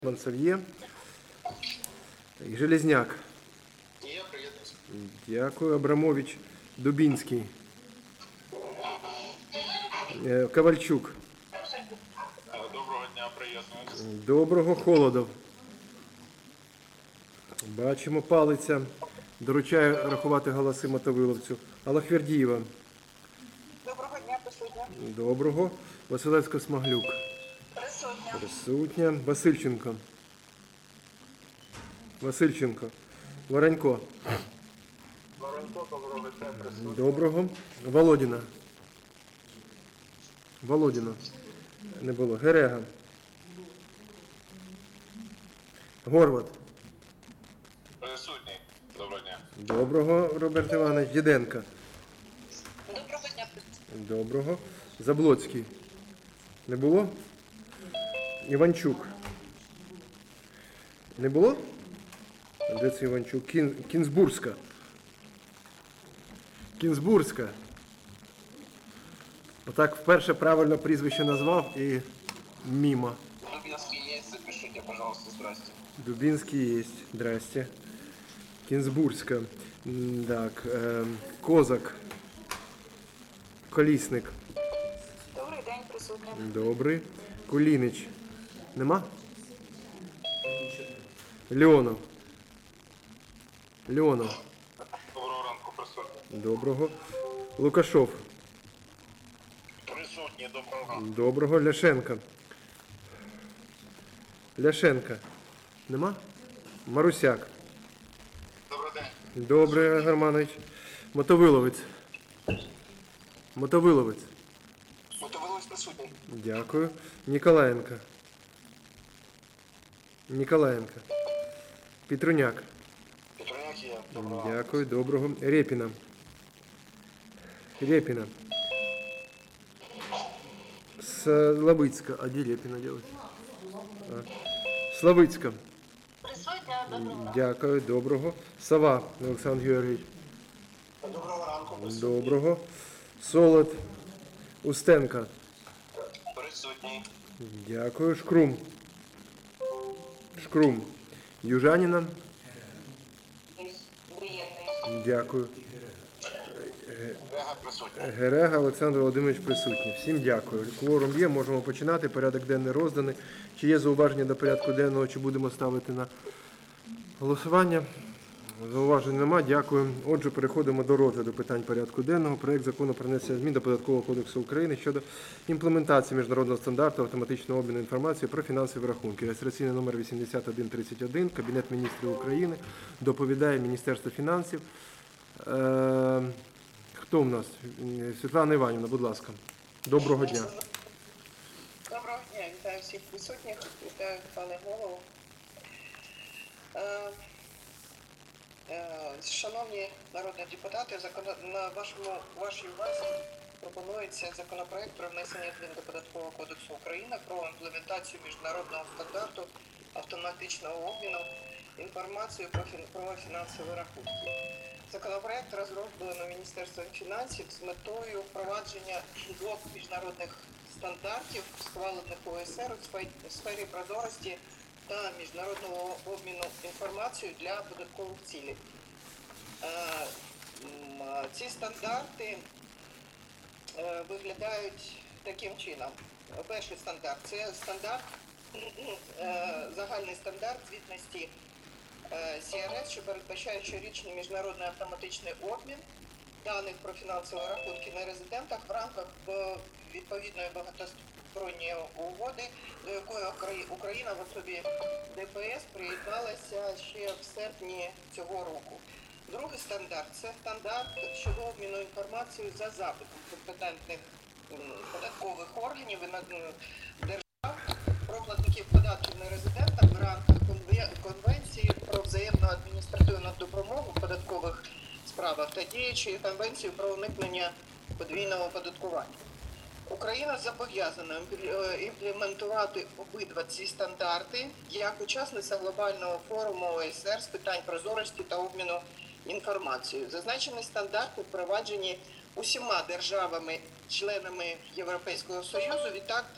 Мансальє. Железняк. Я приєднуюся. Дякую. Абрамович. Дубінський. Ковальчук. Доброго дня, приєднуюся. Доброго. Холодов. Бачимо, палиця. Доручаю рахувати голоси мотовиловцю. Аллахвердієва. Доброго дня, присутня. Доброго. Василевська-Смаглюк. Присутня. Присутня. Васильченко. Васильченко. Воронько. Воронко, Коврович, присутній. Доброго. Володіна. Володіна. Не було. Герега. Горват. Присутній. Доброго дня. Доброго, Роберт Іванович. Діденко. Доброго дня, присутня. Доброго. Заблоцький. Не було? Іванчук. Не було? Де це Іванчук? Кінзбурська. Кінзбурська. Отак вперше правильно прізвище назвав і мімо. Дубинский есть, запишите, пожалуйста, здрасте. Дубінський є. Здрасте. Кінзбурська. Так. Козак. Колісник. Добрий день, присутня. Добрий. Кулінич. Нема? Леонов. Леонов. Доброго ранку, присутній. Доброго. Лукашов. Присутній, доброго ранку. Доброго. Ляшенко. Ляшенко. Нема? Марусяк. Добрий день. Добре, Германович. Мотовиловець. Мотовиловець. Мотовиловець присутній. Дякую. Ніколаєнко. Ніколаєнко. Петруняк. Петруняк є. Доброго ранку. Дякую. Доброго. Рєпіна. Рєпіна. Славицька. А де Рєпіна делать? Славицька. Присутня, доброго. Дякую. Доброго. Сова. Олександр Георгійович. Доброго ранку, присутній. Доброго. Солод. Устенка. Присутній. Дякую. Шкрум. Шкрум. Южаніна. Дякую. Рега присутній. Герега Олександр Володимирович присутній. Всім дякую. Кворум є, можемо починати. Порядок денний розданий. Чи є зауваження до порядку денного, чи будемо ставити на голосування? Зауважень нема. Дякую. Отже, переходимо до розгляду питань порядку денного. Проект закону про внесення змін до Податкового кодексу України щодо імплементації міжнародного стандарту автоматичного обміну інформацією про фінансові рахунки. Реєстраційний номер 8131. Кабінет міністрів України. Доповідає Міністерство фінансів. Хто в нас? Світлана Іванівна, будь ласка. Доброго дня. Доброго дня, вітаю всіх присутніх, вітаю пане голову. Шановні народні депутати, на вашій увазі пропонується законопроект про внесення змін до Податкового кодексу України про імплементацію міжнародного стандарту автоматичного обміну інформацією про фінансові рахунки. Законопроект розроблено Міністерством фінансів з метою впровадження двох міжнародних стандартів, схвалених ОЕСР у сфері прозорості та міжнародного обміну інформацією для податкових цілей. Ці стандарти виглядають таким чином. Перший стандарт – це загальний стандарт звітності СРС, що передбачає щорічний міжнародний автоматичний обмін даних про фінансові рахунки нерезидентах в рамках відповідної багатосторонньої угоди, до якої Україна в особі ДПС приєдналася ще в серпні цього року. Другий стандарт – це стандарт щодо обміну інформацією за запитом компетентних податкових органів і держав про платників податків нерезидентах в рамках Конвенції про взаємну адміністративну допомогу в податкових справах та діючої Конвенції про уникнення подвійного оподаткування. Україна зобов'язана імплементувати обидва ці стандарти як учасниця глобального форуму ОЕСР з питань прозорості та обміну інформацією. Зазначені стандарти впроваджені усіма державами-членами Європейського Союзу. Відтак,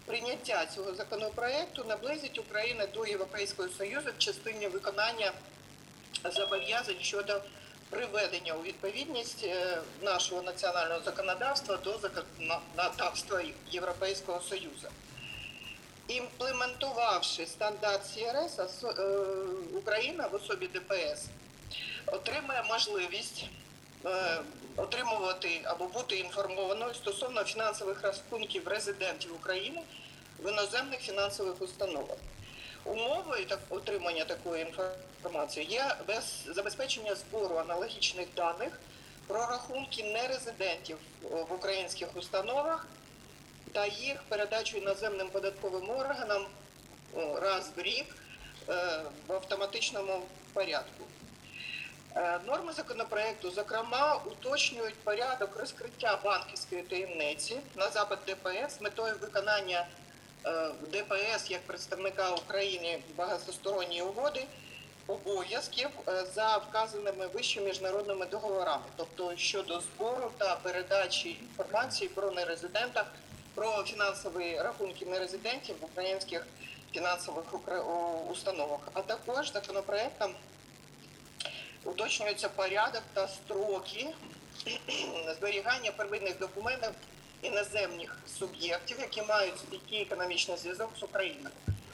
прийняття цього законопроекту наблизить Україну до Європейського Союзу в частині виконання зобов'язань щодо приведення у відповідність нашого національного законодавства до законодавства Європейського Союзу. Імплементувавши стандарт СРС, Україна в особі ДПС отримає можливість отримувати або бути інформованою стосовно фінансових рахунків резидентів України в іноземних фінансових установах. Умовою отримання такої інформації є забезпечення збору аналогічних даних про рахунки нерезидентів в українських установах та їх передачу іноземним податковим органам раз в рік в автоматичному порядку. Норми законопроекту, зокрема, уточнюють порядок розкриття банківської таємниці на запит ДПС з метою виконання ДПС як представника України в багатосторонній угоди обов'язків за вказаними вище міжнародними договорами, тобто щодо збору та передачі інформації про нерезидентах, про фінансові рахунки нерезидентів в українських фінансових установах. А також законопроектом уточнюється порядок та строки зберігання первинних документів іноземних суб'єктів, які мають стійкий економічний зв'язок з Україною.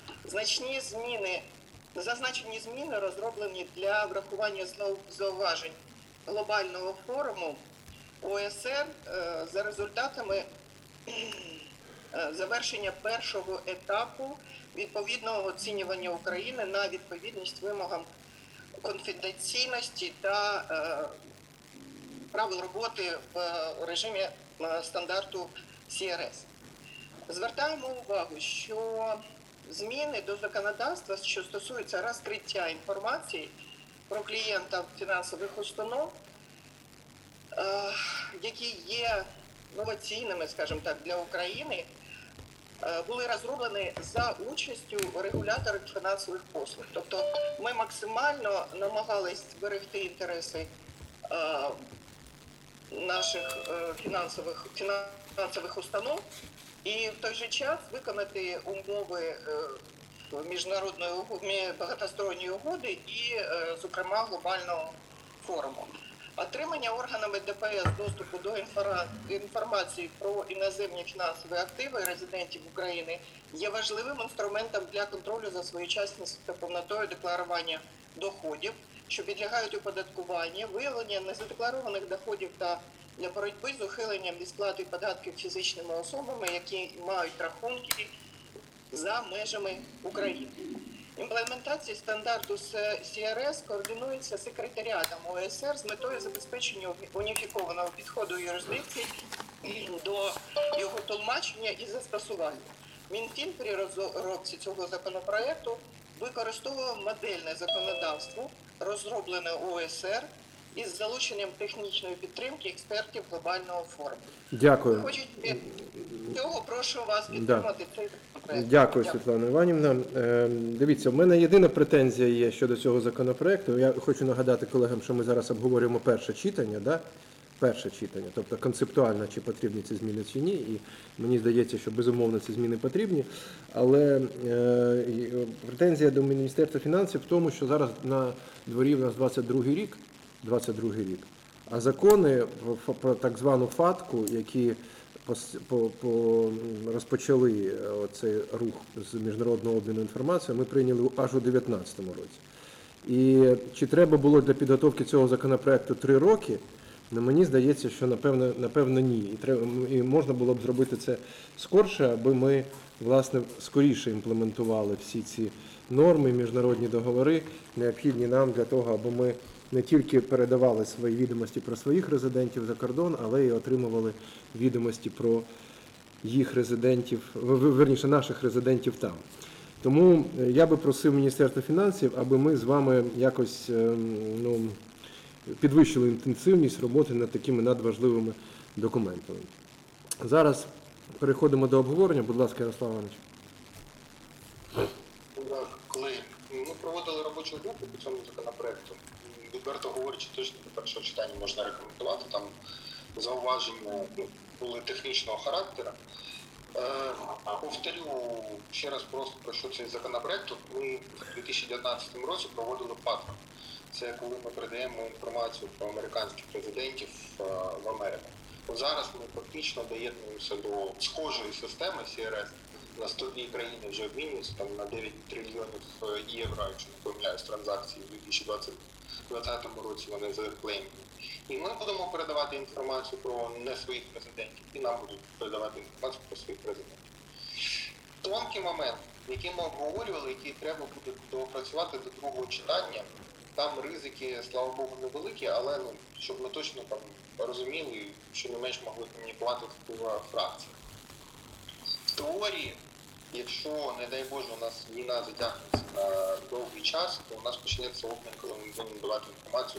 Зазначені зміни розроблені для врахування зауважень глобального форуму ОЕСР за результатами завершення першого етапу відповідного оцінювання України на відповідність вимогам конфіденційності та правил роботи в режимі стандарту СРС. Звертаємо увагу, що зміни до законодавства, що стосуються розкриття інформації про клієнтів фінансових установ, які є новаційними, скажімо так, для України, були розроблені за участю регуляторів фінансових послуг. Тобто ми максимально намагались зберегти інтереси наших фінансових установ і в той же час виконати умови міжнародної багатосторонньої угоди і, зокрема, глобального форуму. Отримання органами ДПС доступу до інформації про іноземні фінансові активи резидентів України є важливим інструментом для контролю за своєчасністю та повнотою декларування доходів, що підлягають оподаткуванню, виявлення незадекларованих доходів та для боротьби з ухиленням від сплати податків фізичними особами, які мають рахунки за межами України. Імплементація стандарту СРС координується секретаріатом ОЕСР з метою забезпечення уніфікованого підходу юрисдикції до його тлумачення і застосування. Мінфін при розробці цього законопроекту використовував модельне законодавство, розроблене ОЕСР, із залученням технічної підтримки експертів глобального форуму. Дякую. Хочете цього, прошу вас підтримати цей законопроект. Дякую, Світлана Іванівна. Дивіться, в мене єдина претензія є щодо цього законопроекту. Я хочу нагадати колегам, що ми зараз обговорюємо перше читання, да? Перше читання, тобто концептуально, чи потрібні ці зміни чи ні. І мені здається, що безумовно ці зміни потрібні. Але претензія до Міністерства фінансів в тому, що зараз на дворі в нас 22 рік, а закони про так звану ФАТКу, які розпочали цей рух з міжнародного обміну інформацією, ми прийняли аж у 2019 році. І чи треба було для підготовки цього законопроекту 3 роки? Ну, мені здається, що напевно ні. І можна було б зробити це скорше, аби ми, власне, скоріше імплементували всі ці норми, міжнародні договори, необхідні нам для того, аби ми не тільки передавали свої відомості про своїх резидентів за кордон, але й отримували відомості про їх резидентів, верніше, наших резидентів там. Тому я би просив Міністерство фінансів, аби ми з вами якось підвищили інтенсивність роботи над такими надважливими документами. Зараз переходимо до обговорення. Будь ласка, Ярослав Іванович. Коли ми проводили робочу групу по цьому законопроекту, відверто говорячи, точно до першого читання можна рекомендувати. Там зауваження були технічного характеру. Повторю ще раз просто про що цей законопроект. От ми в 2019 році проводили патрон. Це коли ми передаємо інформацію про американських президентів в Америку. От зараз ми фактично доєднуємося до схожої системи CRS. На 102 країни вже обмінюються, там на 9 трильйонів євро, якщо не помиляюсь, транзакцій у 2020 році вони заклеймені. І ми будемо передавати інформацію про не своїх президентів, і нам будуть передавати інформацію про своїх президентів. Тонкий момент, який ми обговорювали, який треба буде доопрацювати до другого читання, там ризики, слава Богу, невеликі, але щоб ми точно там розуміли, що не менш могли комунікувати в фракції. В теорії, якщо, не дай Боже, у нас війна затягнеться на довгий час, то у нас почнеться обмін, коли ми будемо давати інформацію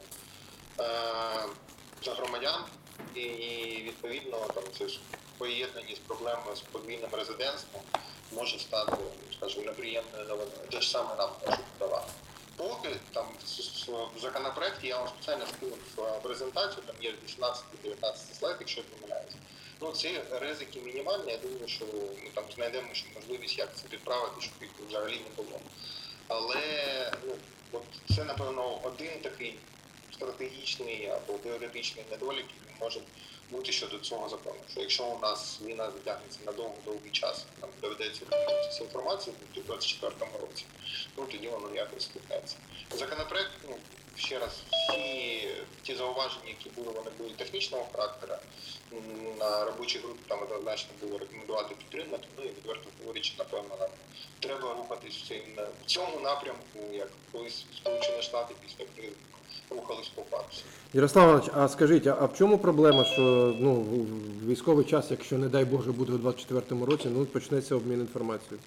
про громадян, і відповідно там це ж поєднані з проблемою з подвійним резидентством може стати, скажімо, неприємною новиною. Те ж саме нам можуть давати. Поки там в законопроекті я вам спеціально скинув презентацію, там є 18-19 слайд, якщо я помиляюсь. Ну, ці ризики мінімальні, я думаю, що ми там знайдемо ще можливість, як це підправити, щоб їх взагалі не було. Але от це, напевно, один такий стратегічний або теоретичний недолік, який може бути щодо цього закону. Що якщо у нас війна затягнеться на довгий час, нам доведеться цю інформацію у 2024 році, тоді воно якось стикнеться. Законопроект, ще раз, всі ті зауваження, які були, вони були технічного характера. На робочій групі там однозначно було рекомендувати підтримати, і відверто говорячи, напевно, нам треба рухатись в цьому напрямку, як колись Сполучені Штати після кризи рухались по папці. Ярослав Іванович, а скажіть, а в чому проблема, що в військовий час, якщо, не дай Боже, буде у 2024 році, почнеться обмін інформацією?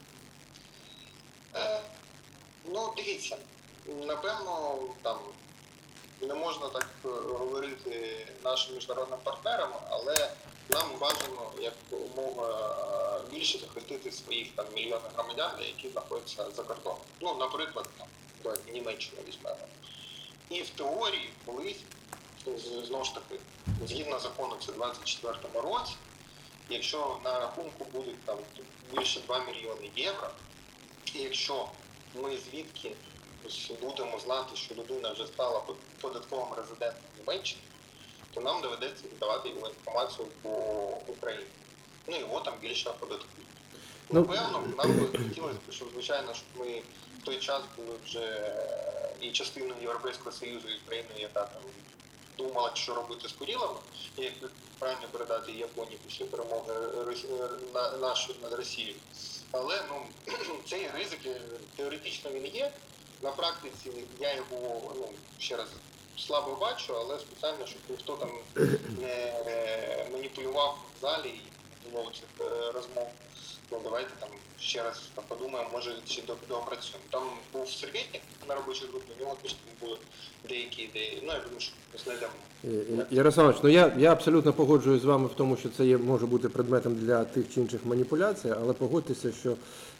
Дивіться, напевно, там не можна так говорити нашим міжнародним партнерам, але нам бажано якомога більше захистити своїх там мільйони громадян, які знаходяться за кордоном. Наприклад, там, Німеччину візьмемо. І в теорії колись, знову ж таки, згідно закону, це в 2024 році, якщо на рахунку будуть там більше 2 мільйони євро, і якщо ми звідки будемо знати, що людина вже стала податковим резидентом Німеччини, то нам доведеться віддавати його інформацію по Україні. Його там більше оподаткують. Напевно, нам би хотілося, щоб, звичайно, щоб ми в той час були вже і частиною Європейського Союзу, і країною, яка там думала, що робити з Курилами, і як правильно передати Японії після перемоги нашої над Росією. Але цей ризик теоретично він є. На практиці я його, ще раз, слабо бачу, але спеціально, щоб ніхто там не маніпулював в залі і не було цих розмов. Давайте там ще раз подумаємо, може ще доопрацюємо. Там був Серветник на робочій групі, у нього точно були деякі ідеї. Я думаю, що ми знайдемо. Ярослав Іванович, я абсолютно погоджуюсь з вами в тому, що це може бути предметом для тих чи інших маніпуляцій, але погодьтеся, що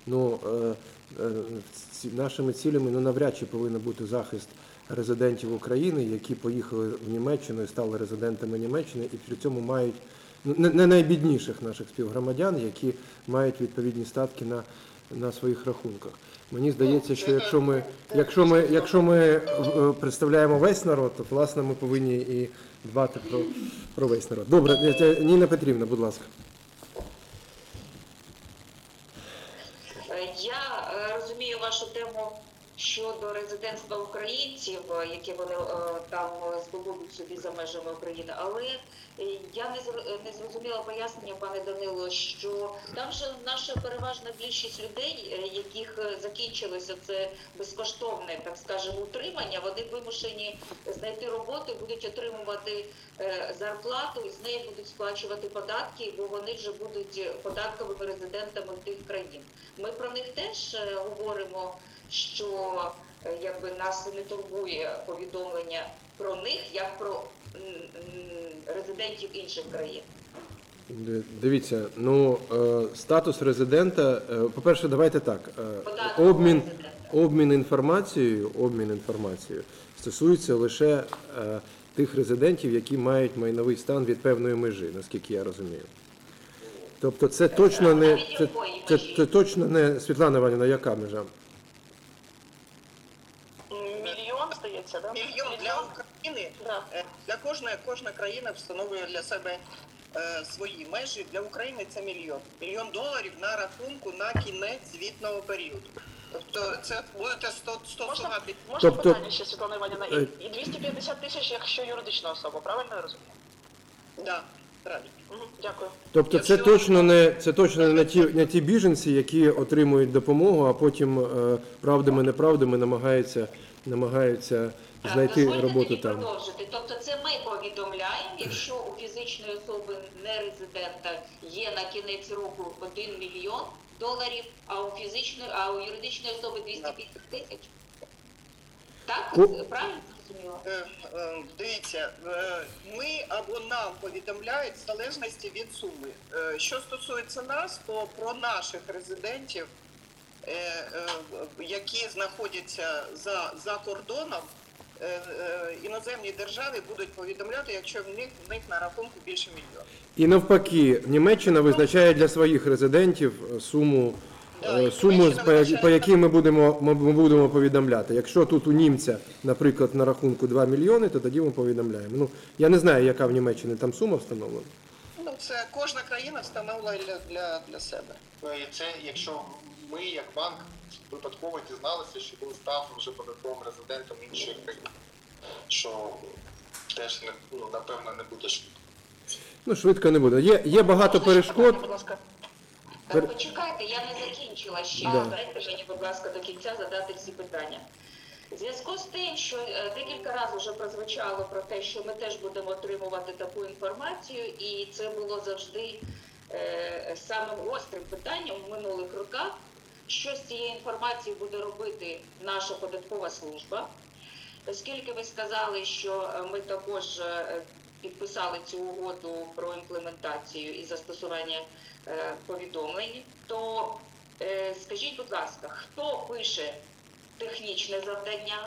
нашими цілями навряд чи повинен бути захист резидентів України, які поїхали в Німеччину і стали резидентами Німеччини, і при цьому мають не найбідніших наших співгромадян, які мають відповідні статки на своїх рахунках. Мені здається, що якщо ми представляємо весь народ, то, власне, ми повинні і дбати про весь народ. Добре, Ніна Петрівна, будь ласка. Я розумію вашу тему щодо резидентства українців, які вони там здобудуть собі за межами України, але я не зрозуміла пояснення, пане Данило, що там же наша переважна більшість людей, яких закінчилося це безкоштовне, так скажемо, утримання, вони вимушені знайти роботу, будуть отримувати зарплату і з неї будуть сплачувати податки, бо вони вже будуть податковими резидентами тих країн. Ми про них теж говоримо, що нас не турбує повідомлення про них, як про резидентів інших країн. Дивіться, статус резидента, по-перше, давайте так, обмін інформацією стосується лише тих резидентів, які мають майновий стан від певної межі, наскільки я розумію. Тобто це точно не, Навіть якої це межі? точно не, Світлана Іванівна, яка межа? Мільйон, здається, да? Мільйон для України. Да. Для кожна країна встановлює для себе свої межі. Для України це мільйон. $1 000 000 на рахунку на кінець звітного періоду. Тобто це будете стосувати. Можна Тобто- питання ще, Світлана Іванівна? І 250 тисяч, якщо юридична особа, правильно я розумію? Да, правильно. Дякую. Тобто це Якщо- точно не ті біженці, які отримують допомогу, а потім правдами-неправдами намагаються знайти Дозвольте роботу тоді там. продовжити. Тобто це ми повідомляємо, якщо у фізичної особи нерезидента є на кінець року $1 мільйон, а у юридичної особи 250 тисяч. Так? Правильно зрозуміло? Дивіться, ми або нам повідомляють в залежності від суми. Що стосується нас, то про наших резидентів, які знаходяться за кордоном, іноземні держави будуть повідомляти, якщо в них на рахунку більше мільйона. І навпаки, Німеччина визначає для своїх резидентів суму, по якій ми будемо повідомляти. Якщо тут у німця, наприклад, на рахунку 2 мільйони, то тоді ми повідомляємо. Ну, я не знаю, яка в Німеччині там сума встановлена. Ну, це кожна країна встановила для себе. Ну і це, якщо ми, як банк, випадково дізналися, що він став вже податковим резидентом іншої країни, що теж напевно не буде швидко. Ну, швидко не буде. Є багато перешкод. Будь ласка. Почекайте, я не закінчила ще. Да. Дайте мені, будь ласка, до кінця задати всі питання. В зв'язку з тим, що декілька разів вже прозвучало про те, що ми теж будемо отримувати таку інформацію, і це було завжди самим гострим питанням в минулих роках, що з цією інформацією буде робити наша податкова служба. Оскільки ви сказали, що ми також підписали цю угоду про імплементацію і застосування повідомлень, то скажіть, будь ласка, хто пише технічне завдання,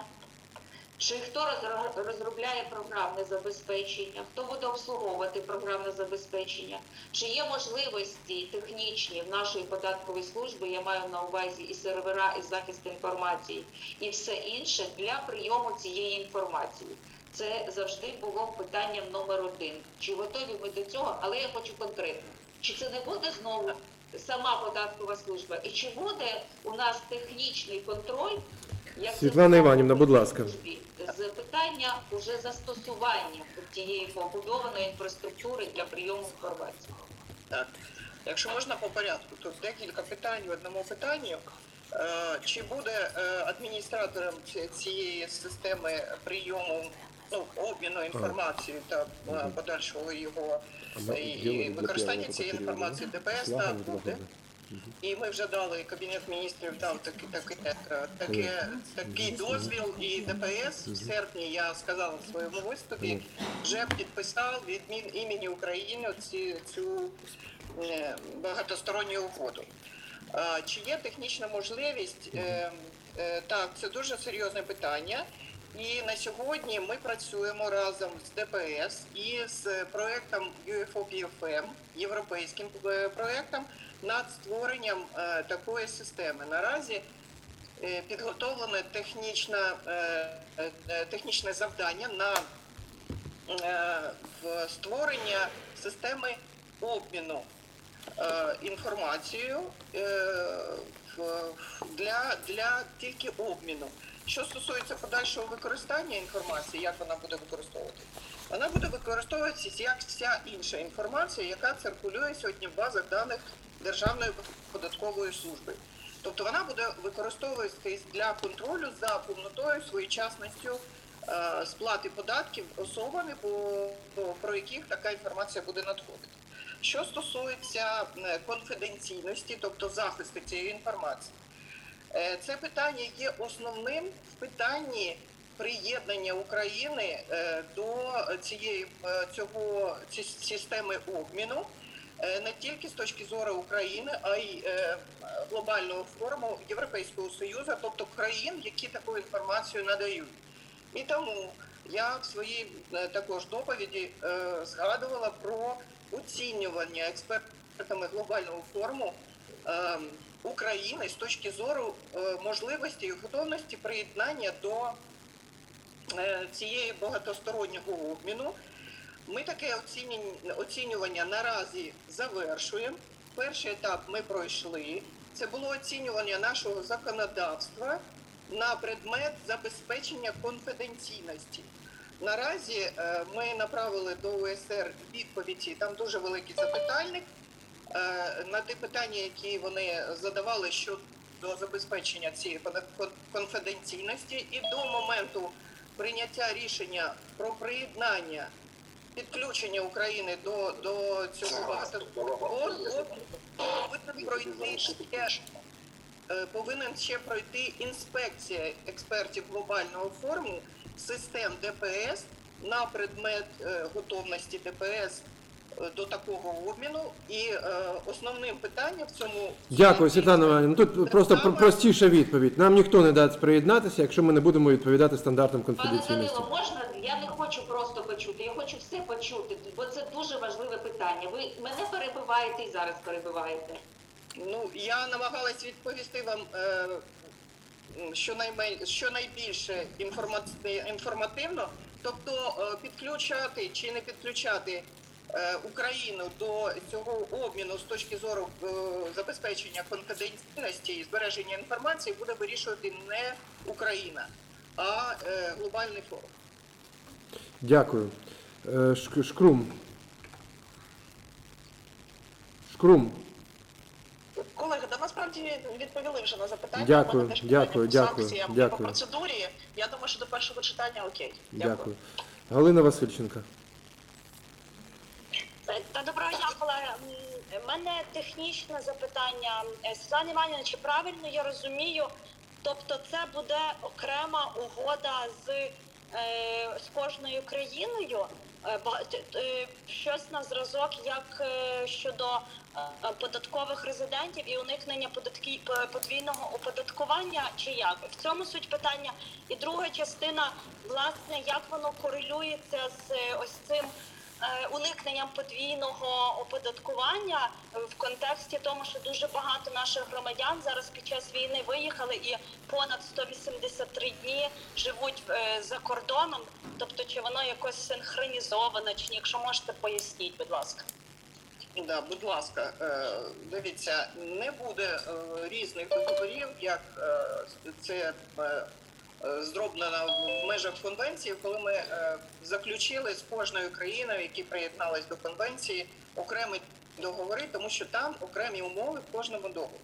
чи хто розробляє програмне забезпечення, хто буде обслуговувати програмне забезпечення, чи є можливості технічні в нашої податкової служби, я маю на увазі і сервера, і захист інформації, і все інше для прийому цієї інформації. Це завжди було питанням номер 1. Чи готові ми до цього? Але я хочу конкретно. Чи це не буде знову сама податкова служба? І чи буде у нас технічний контроль, як це Світлана було Іванівна, в будь ласка. службі, з питання уже застосування тієї побудованої інфраструктури для прийому інформації? Так. Якщо можна по порядку, то декілька питань в одному питанню. Чи буде адміністратором цієї системи прийому, обміну інформацією та подальшого його і використання цієї інформації ДПС? Так, буде. І ми вже дали, Кабінет міністрів дав такий дозвіл, і ДПС в серпні, я сказала в своєму виступі, вже підписав від імені України цю багатосторонню угоду. Чи є технічна можливість? Так, це дуже серйозне питання. І на сьогодні ми працюємо разом з ДПС і з проєктом UFOPFM, європейським проєктом, над створенням такої системи. Наразі підготовлене технічне завдання на створення системи обміну інформацією для тільки обміну. Що стосується подальшого використання інформації, як вона буде використовуватися? Вона буде використовуватися як вся інша інформація, яка циркулює сьогодні в базах даних Державної податкової служби. Тобто вона буде використовуватися для контролю за повнотою, своєчасністю сплати податків особами, про яких така інформація буде надходити. Що стосується конфіденційності, тобто захисту цієї інформації, це питання є основним в питанні приєднання України до цієї системи обміну не тільки з точки зору України, а й глобального форуму Європейського Союзу, тобто країн, які таку інформацію надають. І тому я в своїй також доповіді згадувала про оцінювання експертами глобального форуму України з точки зору можливості і готовності приєднання до цієї багатостороннього обміну. Ми таке оцінювання наразі завершуємо. Перший етап ми пройшли. Це було оцінювання нашого законодавства на предмет забезпечення конфіденційності. Наразі ми направили до ОСР відповіді, там дуже великий запитальник на ті питання, які вони задавали щодо забезпечення цієї конфіденційності. І до моменту прийняття рішення про приєднання, підключення України до цього багатостороннього повинен ще пройти інспекція експертів глобального форуму систем ДПС на предмет готовності ДПС до такого обміну. І основним питанням в цьому... Дякую, Світлана Іванівна. Тут просто простіша відповідь. Нам ніхто не дасть приєднатися, якщо ми не будемо відповідати стандартам Пане конфіденційності. Данило, можна? Я не хочу просто почути, я хочу все почути, бо це дуже важливе питання. Ви мене перебиваєте і зараз перебиваєте. Ну, я намагалась відповісти вам щонайбільше інформативно, тобто підключати чи не підключати Україну до цього обміну з точки зору забезпечення конфіденційності і збереження інформації буде вирішувати не Україна, а глобальний форум. Дякую. Шкрум. Колеги, да насправді відповіли вже на запитання. Дякую, У мене теж дякую, питання по дякую, санкціям і дякую. по процедурі. Я думаю, що до першого читання окей. Дякую. Галина Васильченка. Та доброго дня, колеги. У мене технічне запитання. Світлана Іванівна, чи правильно я розумію, тобто це буде окрема угода з кожною країною? Щось на зразок, як щодо податкових резидентів і уникнення подвійного оподаткування, чи як? В цьому суть питання. І друга частина, власне, як воно корелюється з ось цим уникненням подвійного оподаткування в контексті тому, що дуже багато наших громадян зараз під час війни виїхали і понад 183 дні живуть за кордоном. Тобто, чи воно якось синхронізовано, чи ні? Якщо можете, поясніть, будь ласка. Да, будь ласка, дивіться, не буде різних договорів, як це зроблено в межах конвенції, коли ми заключили з кожною країною, які приєднались до конвенції, окремі договори, тому що там окремі умови в кожному договорі.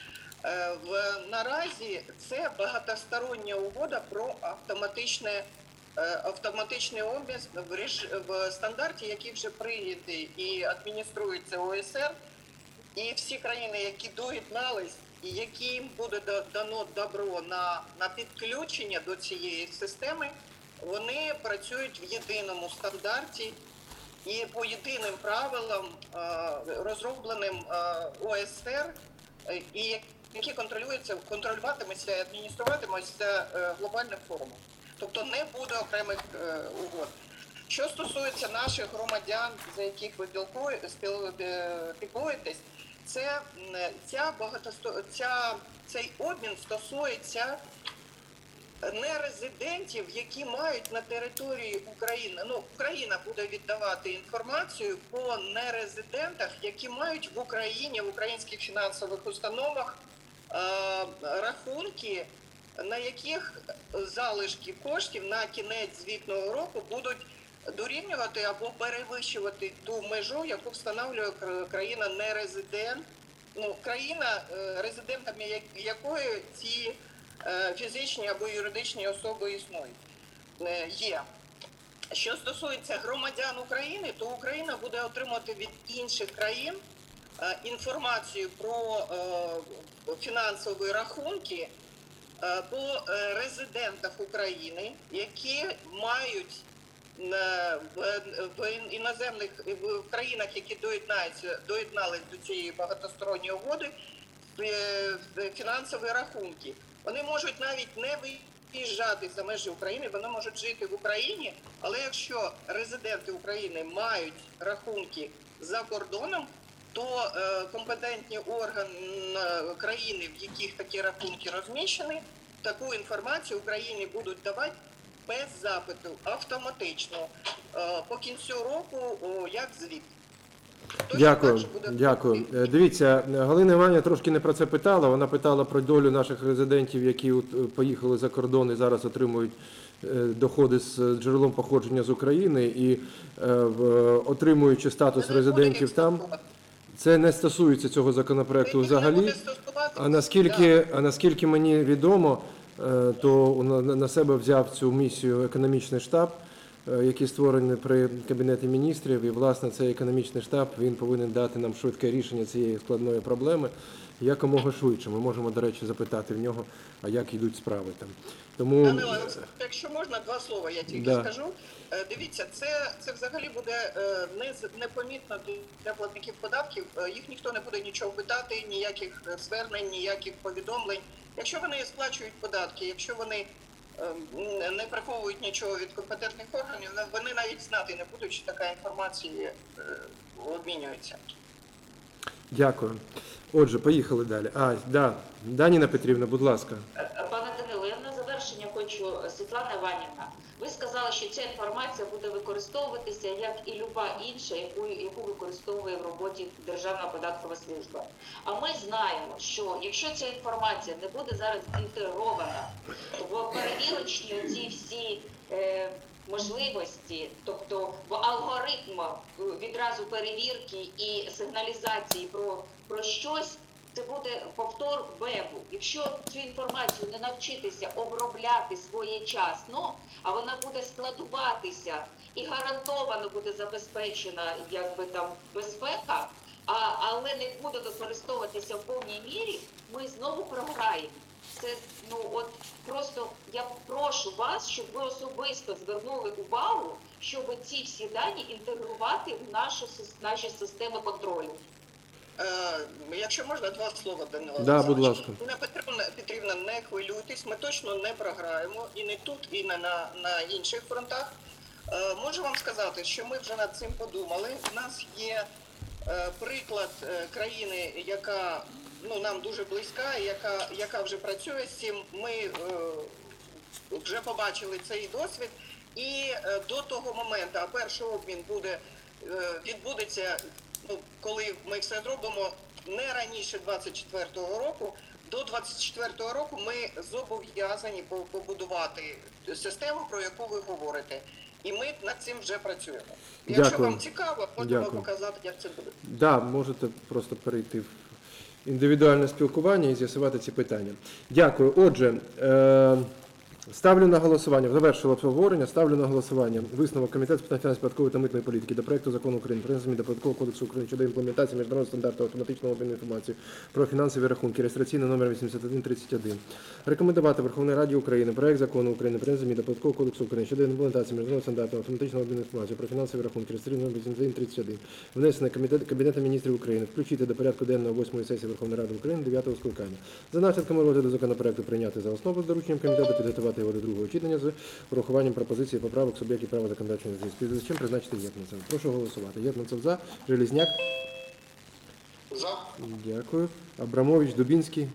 Наразі це багатостороння угода про автоматичний обмін в стандарті, який вже прийнятий і адмініструється ОСР. І всі країни, які доєднались, і яким буде дано добро на підключення до цієї системи, вони працюють в єдиному стандарті і по єдиним правилам, розробленим ОСР, і які контролюватимуться і адмініструватимуться глобальним форумом. Тобто не буде окремих угод. Що стосується наших громадян, за яких ви піклуєтесь, цей обмін стосується нерезидентів, які мають на території України. Ну, Україна буде віддавати інформацію по нерезидентах, які мають в Україні, в українських фінансових установах рахунки, на яких залишки коштів на кінець звітного року будуть дорівнювати або перевищувати ту межу, яку встановлює країна нерезидент. Ну, країна, резидентами якої ці фізичні або юридичні особи існують, є. Що стосується громадян України, то Україна буде отримати від інших країн інформацію про фінансові рахунки по резидентах України, які мають в іноземних в країнах, які доєднались до цієї багатосторонньої угоди, фінансові рахунки. Вони можуть навіть не виїжджати за межі України, вони можуть жити в Україні, але якщо резиденти України мають рахунки за кордоном, то компетентні органи країни, в яких такі рахунки розміщені, таку інформацію Україні будуть давати без запиту, автоматично, по кінцю року, як звіт. Точно Дякую, так же буде дякую. Дивіться, Галина Іванівна трошки не про це питала. Вона питала про долю наших резидентів, які поїхали за кордон і зараз отримують доходи з джерелом походження з України і отримуючи статус резидентів там. Це не стосується цього законопроекту взагалі. А наскільки мені відомо, то на себе взяв цю місію економічний штаб, який створений при Кабінеті міністрів, і, власне, цей економічний штаб, він повинен дати нам швидке рішення цієї складної проблеми якомога швидше. Ми можемо, до речі, запитати в нього, а як йдуть справи там. Тому... Данило, якщо можна, два слова я тільки скажу. Дивіться, це взагалі буде непомітно для платників податків. Їх ніхто не буде нічого питати, ніяких звернень, ніяких повідомлень. Якщо вони сплачують податки, якщо вони не приховують нічого від компетентних органів, вони навіть знати не будуть, що така інформація обмінюється. Дякую. Отже, поїхали далі. Даніна Петрівна, будь ласка. Пане Данило, я на завершення хочу, Світлана Іванівна, ви сказали, що ця інформація буде використовуватися, як і люба інша, яку використовує в роботі Державна податкова служба. А ми знаємо, що якщо ця інформація не буде зараз інтегрована в перевірочні ці всі можливості, тобто в алгоритм відразу перевірки і сигналізації про щось, це буде повтор вебу. Якщо цю інформацію не навчитися обробляти своєчасно, а вона буде складуватися і гарантовано буде забезпечена безпека, але не буде використовуватися в повній мірі, ми знову програємо. Це, просто я прошу вас, щоб ви особисто звернули увагу, щоб ці всі дані інтегрувати в наші системи контролю. Якщо можна, два слова, Данило. Да, будь ласка. Петрівна, не хвилюйтесь, ми точно не програємо і не тут, і не на інших фронтах. Можу вам сказати, що ми вже над цим подумали. У нас є приклад країни, яка нам дуже близька, яка вже працює з цим. Ми вже побачили цей досвід. І до того моменту, а перший обмін відбудеться, коли ми все зробимо, не раніше 24-го року. До 24-го року ми зобов'язані побудувати систему, про яку ви говорите. І ми над цим вже працюємо. Дякую. Якщо вам цікаво, можемо показати, як це буде. Так, можете просто перейти в індивідуальне спілкування і з'ясувати ці питання. Дякую. Отже, ставлю на голосування, завершило обговорення, ставлю на голосування висновок Комітету з питань фінансової, податкової та митної політики до проекту закону України про зміни до Податкового кодексу України щодо імплементації міжнародного стандарту автоматичного обміну інформації про фінансові рахунки, реєстраційний номер 8131. Рекомендувати Верховній Раді України проект закону України про зміни до Податкового кодексу України щодо імплементації міжнародного стандарту автоматичного обміну інформації про фінансові рахунки, реєстраційний номер 8131, внесений Кабінетом міністрів України, включити до порядку денного 8-ї сесії Верховної Ради України 9-го скликання. За наслідками розгляду законопроекту прийняти за основу з дорученням комітету, підготувати його до другого читання з урахуванням пропозицій і поправок суб'єктів права законодавчої ініціативи. Співдоповідачем призначити Єтнацев. Прошу голосувати. Єтнацев за. Железняк. За. Дякую. Абрамович, Дубінський.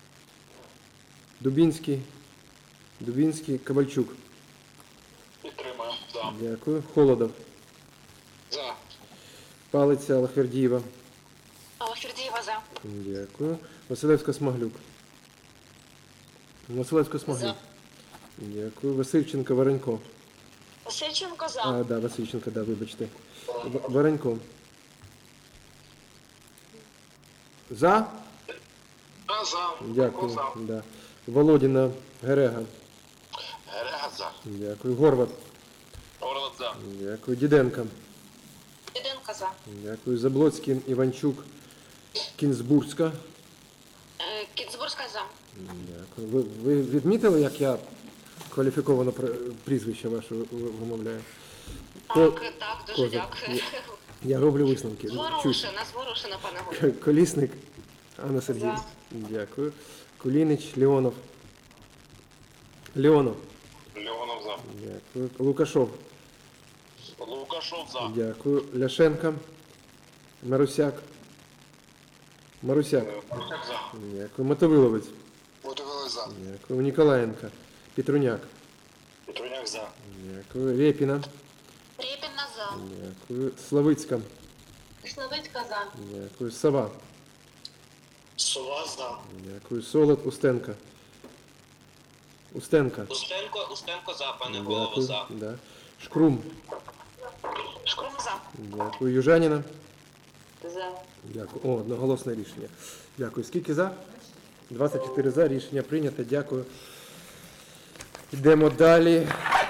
Дубінський, Ковальчук. Підтримую. За. Дякую. Холодов. За. Палиця, Лахвердієва. Фердієва за. Дякую. Василевська-Смаглюк. Василевська-Смаглюк. Дякую. Васильченко, Воронько. Васильченко за. Васильченко, вибачте. Воронько. За? За. Дякую. Да. Володіна, Герега. Герега за. Дякую. Горват. Орлот за. Дякую. Діденко. Діденко за. Дякую. Заблоцький, Іванчук, Кінзбурська. Кіцбурська за. Дякую. Ви відмітили, як я кваліфіковано прізвище ваше вимовляю? Так, дуже Козак. дякую. Я роблю висновки. Зворушена, пане голово. Колісник, Анна Сергіївна. Дякую. Кулінич, Леонов. Леонов за. Дякую. Лукашов. Лукашов за. Дякую. Ляшенко. Марусяк. Марусяк. Дякую. Мотовиловець. Мотовиловець за. Дякую. Ніколаєнко. Петруняк. Петруняк за. Дякую. Рєпіна. Рєпіна за. Дякую. Славицька. Славицька за. Дякую. Сова. Сова за. Дякую. Солод. Устенко. Устенко. Устенко за, пане голово, Дякую. за. Да. Шкрум. Шкрум за. Дякую. Южаніна. За. Дякую. О, одноголосне рішення. Дякую. Скільки за? 24 за. Рішення прийнято. Дякую. Йдемо далі.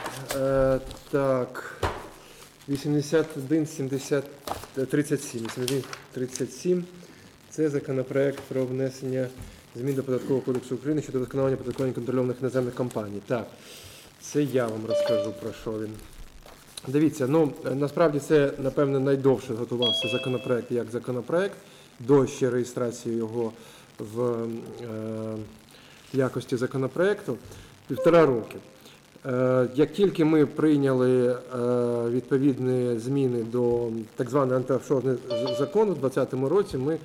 Так. 81, 70, 37. 81, 37. Це законопроект про внесення змін до Податкового кодексу України щодо вдосконалення оподаткування контрольованих іноземних компаній. Так, це я вам розкажу, про що він. Дивіться, насправді це, напевно, найдовше готувався законопроект як законопроект, до ще реєстрації його в якості законопроекту, 1,5 роки. Як тільки ми прийняли відповідні зміни до так званого антиофшорного закону у 2020 році, ми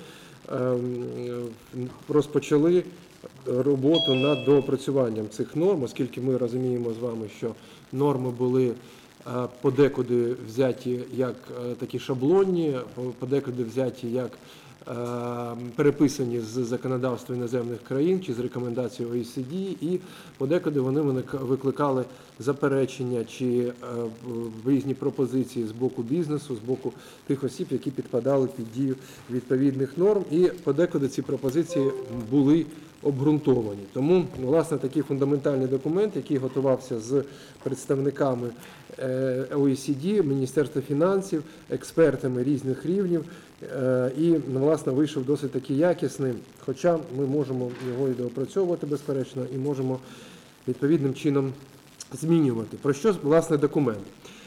розпочали роботу над доопрацюванням цих норм, оскільки ми розуміємо з вами, що норми були подекуди взяті як такі шаблонні, подекуди взяті як переписані з законодавства іноземних країн чи з рекомендацій OECD, і подекуди вони викликали заперечення чи різні пропозиції з боку бізнесу, з боку тих осіб, які підпадали під дію відповідних норм, і подекуди ці пропозиції були обґрунтовані. Тому, власне, такий фундаментальний документ, який готувався з представниками OECD, Міністерства фінансів, експертами різних рівнів, і, власне, вийшов досить таки якісний, хоча ми можемо його і доопрацьовувати, безперечно, і можемо відповідним чином змінювати. Про що, власне, документ?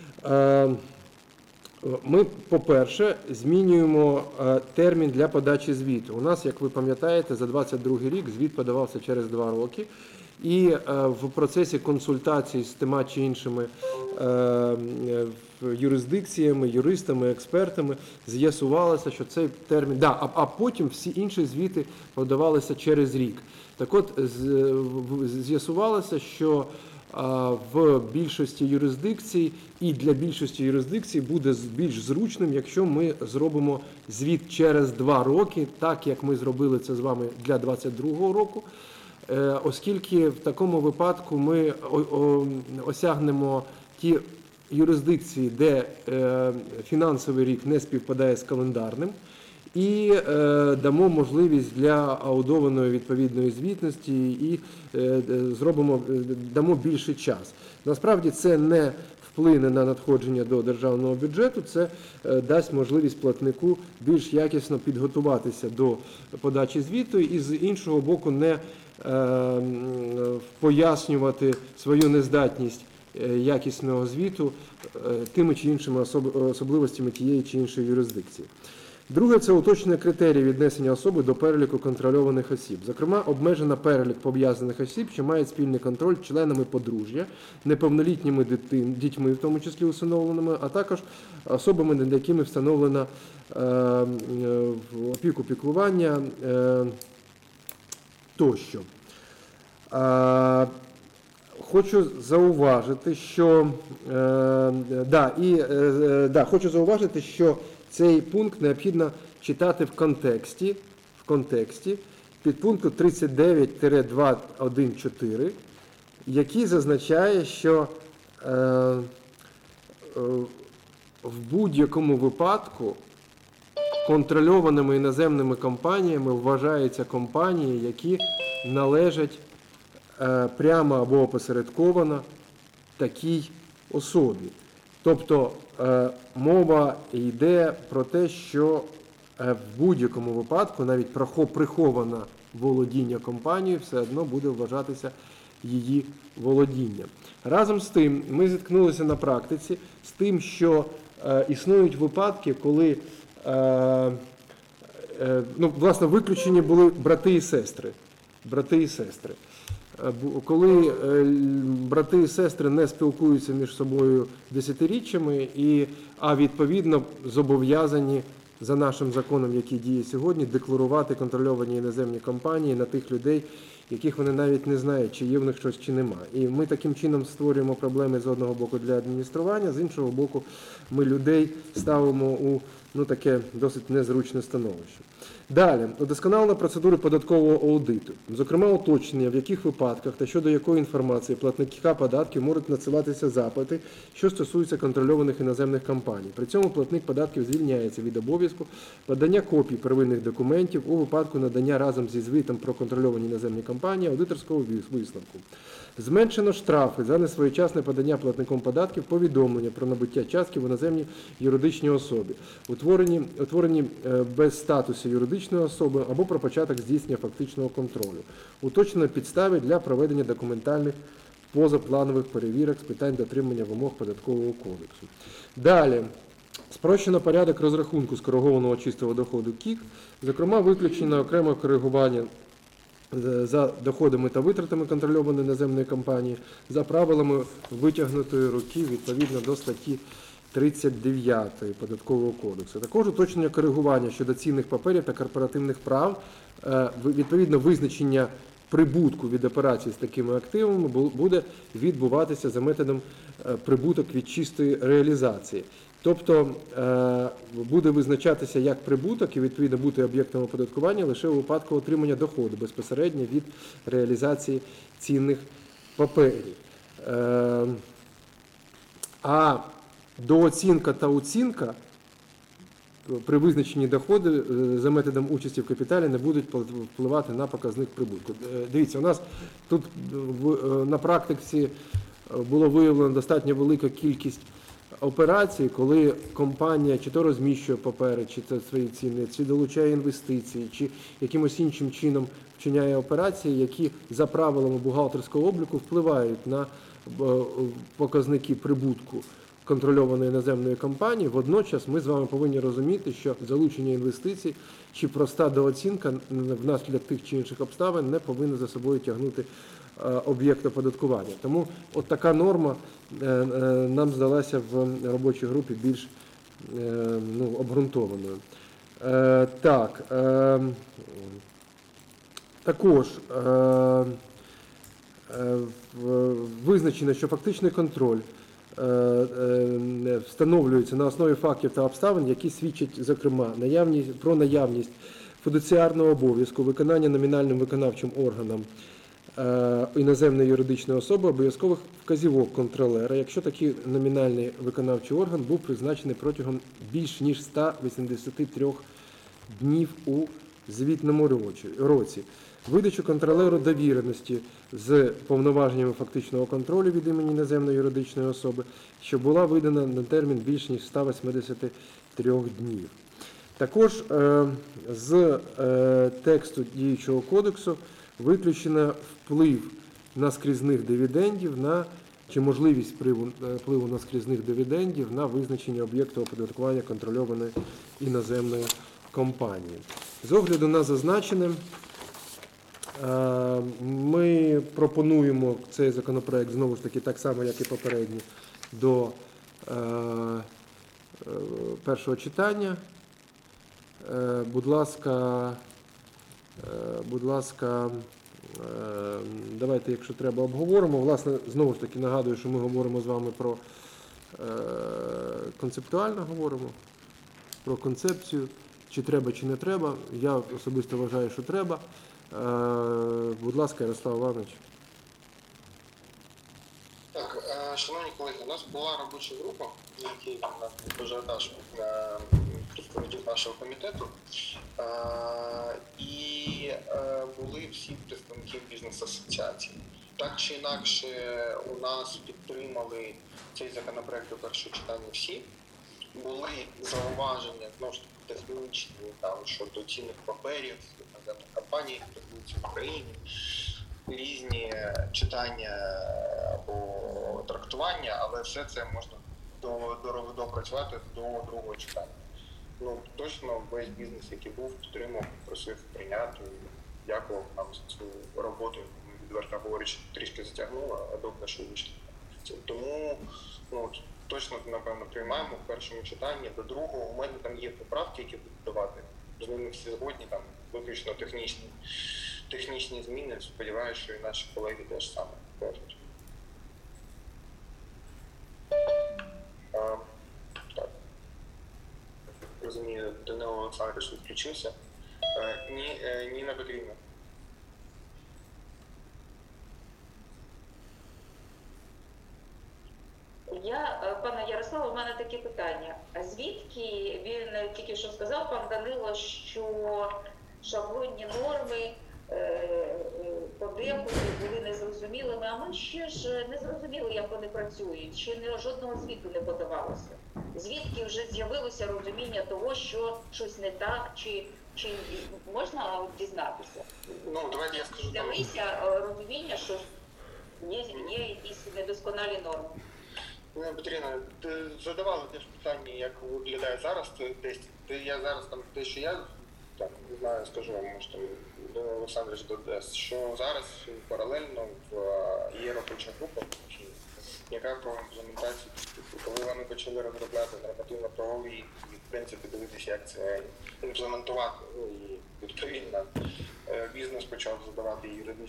Ми, по-перше, змінюємо термін для подачі звіту. У нас, як ви пам'ятаєте, за 2022 рік звіт подавався через 2 роки. І в процесі консультацій з тима чи іншими юрисдикціями, юристами, експертами з'ясувалося, що цей термін... А потім всі інші звіти подавалися через рік. Так от, з'ясувалося, що в більшості юрисдикцій і для більшості юрисдикцій буде більш зручним, якщо ми зробимо звіт через 2 роки, так як ми зробили це з вами для 2022 року, оскільки в такому випадку ми осягнемо ті юрисдикції, де фінансовий рік не співпадає з календарним, і дамо можливість для аудованої відповідної звітності і дамо більший час. Насправді це не вплине на надходження до державного бюджету, це дасть можливість платнику більш якісно підготуватися до подачі звіту і з іншого боку не пояснювати свою нездатність якісного звіту тими чи іншими особливостями тієї чи іншої юрисдикції. Друге – це уточнення критеріїв віднесення особи до переліку контрольованих осіб. Зокрема, обмежено перелік пов'язаних осіб, що мають спільний контроль членами подружжя, неповнолітніми дітьми, в тому числі усиновленими, а також особами, над якими встановлено опіку, піклування тощо. Хочу зауважити, що цей пункт необхідно читати в контексті підпункту 39-2.1.4, який зазначає, що в будь-якому випадку контрольованими іноземними компаніями вважаються компанії, які належать прямо або опосередковано такій особі. Тобто мова йде про те, що в будь-якому випадку навіть приховане володіння компанією все одно буде вважатися її володінням. Разом з тим ми зіткнулися на практиці з тим, що існують випадки, коли власне, виключені були брати і сестри. Коли брати і сестри не спілкуються між собою десятиріччями, а відповідно зобов'язані за нашим законом, який діє сьогодні, декларувати контрольовані іноземні компанії на тих людей, яких вони навіть не знають, чи є в них щось, чи нема. І ми таким чином створюємо проблеми з одного боку для адміністрування, з іншого боку ми людей ставимо у таке досить незручне становище. Далі, удосконалення процедури податкового аудиту. Зокрема, уточнення, в яких випадках та щодо якої інформації платника податків можуть надсилатися запити, що стосуються контрольованих іноземних компаній. При цьому платник податків звільняється від обов'язку подання копій первинних документів у випадку надання разом зі звітом про контрольовані іноземні компанії аудиторського висновку. Зменшено штрафи за несвоєчасне подання платником податків повідомлення про набуття частки в іноземній юридичній особі, утворені без статусу юридичної особи або про початок здійснення фактичного контролю. Уточнено підстави для проведення документальних позапланових перевірок з питань дотримання вимог Податкового кодексу. Далі. Спрощено порядок розрахунку скоригованого чистого доходу КІК, зокрема виключено окреме коригування за доходами та витратами контрольованої іноземної компанії за правилами витягнутої руки відповідно до статті 39 Податкового кодексу. Також уточнення коригування щодо цінних паперів та корпоративних прав, відповідно визначення прибутку від операцій з такими активами буде відбуватися за методом прибуток від чистої реалізації. Тобто буде визначатися як прибуток і відповідно бути об'єктом оподаткування лише у випадку отримання доходу безпосередньо від реалізації цінних паперів. А дооцінка та оцінка при визначенні доходу за методом участі в капіталі не будуть впливати на показник прибутку. Дивіться, у нас тут на практиці було виявлено достатньо велика кількість операцій, коли компанія чи то розміщує папери, чи це свої ціни, чи долучає інвестиції, чи якимось іншим чином вчиняє операції, які за правилами бухгалтерського обліку впливають на показники прибутку контрольованої іноземної компанії. Водночас ми з вами повинні розуміти, що залучення інвестицій чи проста дооцінка внаслідок тих чи інших обставин не повинна за собою тягнути об'єкт оподаткування. Тому от така норма нам здалася в робочій групі більш обґрунтованою. Так, також визначено, що фактичний контроль встановлюється на основі фактів та обставин, які свідчать, зокрема, про наявність фідуціарного обов'язку виконання номінальним виконавчим органом іноземної юридичної особи обов'язкових вказівок контролера, якщо такий номінальний виконавчий орган був призначений протягом більш ніж 183 днів у звітному році. Видачу контролеру довіреності з повноваженнями фактичного контролю від імені іноземної юридичної особи, що була видана на термін більш ніж 183 днів. Також з тексту діючого кодексу виключено вплив наскрізних дивідендів чи можливість впливу наскрізних дивідендів на визначення об'єкту оподаткування контрольованої іноземної компанії. З огляду на зазначене, ми пропонуємо цей законопроект, знову ж таки, так само, як і попередній, до першого читання. Будь ласка, давайте, якщо треба, обговоримо. Власне, знову ж таки, нагадую, що ми говоримо з вами про концептуально говоримо, про концепцію, чи треба, чи не треба. Я особисто вважаю, що треба. Будь ласка, Ярослав Іванович. Так, шановні колеги, у нас була робоча група, в якій дуже ажіотаж представників нашого комітету, і були всі представники бізнес-асоціацій. Так чи інакше, у нас підтримали цей законопроект до першого читання всі. Були зауваження, знову ж таки, технічні, щодо цінних паперів, іноземних компаній, які торгуються в Україні, різні читання або трактування, але все це можна допрацювати до другого читання. Точно весь бізнес, який був, підтримав, просив прийняти, дякував нам за цю роботу. Відверто говорячи, трішки затягнуло, а добре, що вийшло. Тому точно, напевно, приймаємо в першому читанні. До другого у мене там є поправки, які будуть давати. З ними всі згодні, там виключно технічні зміни. Сподіваюся, що і наші колеги теж саме кажуть. Так. Розумію, Данило Олександрович відключився. Ніна Петрівна. Пане Ярославе, у мене таке питання. А звідки він тільки що сказав, пан Данило, що шаблонні норми подекуди були незрозумілими, а ми ще ж не зрозуміли, як вони працюють, ще жодного звіту не подавалося. Звідки вже з'явилося розуміння того, що щось не так, чи можна дізнатися? Ну, давайте я скажу. З'явилося розуміння, що є якісь недосконалі норми. Петрівна, ти задавала теж питання, як виглядає зараз тест. Я зараз там те, що я так не знаю, скажу вам, може там Олександрович додасть, що зараз паралельно є робоча група, яка про імплементацію, коли вони почали розробляти нормативно-правові і, в принципі, дивитися, як це імплементувати. І відповідно бізнес почав задавати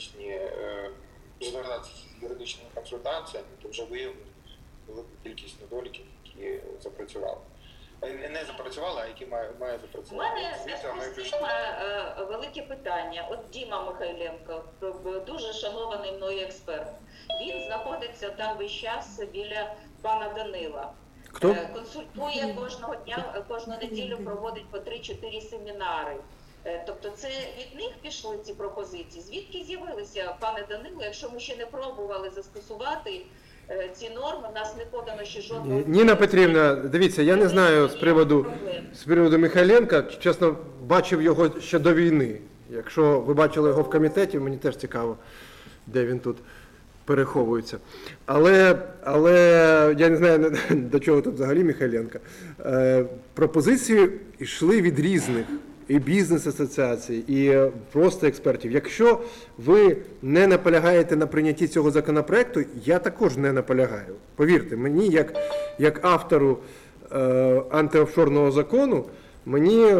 звертатися з юридичними консультаціями, то вже виявили велику кількість недоліків, які запрацювали. Не запрацювали, а які має запрацювати. У мене з цим велике питання. От Діма Михайленко, дуже шанований мною експерт. Він знаходиться там весь час біля пана Данила. Хто? Консультує кожного дня, кожну неділю проводить по 3-4 семінари. Тобто це від них пішли ці пропозиції? Звідки з'явилися, пане Данило, якщо ми ще не пробували застосувати ці норми, в нас не подано ще жодного... Ніна Петрівна, дивіться, я не знаю з приводу Михайленка, чесно, бачив його ще до війни. Якщо ви бачили його в комітеті, мені теж цікаво, де він тут переховується. Але я не знаю, до чого тут взагалі Михайленка. Пропозиції йшли від різних. І бізнес-асоціацій, і просто експертів. Якщо ви не наполягаєте на прийнятті цього законопроекту, я також не наполягаю. Повірте, мені, як автору антиофшорного закону, мені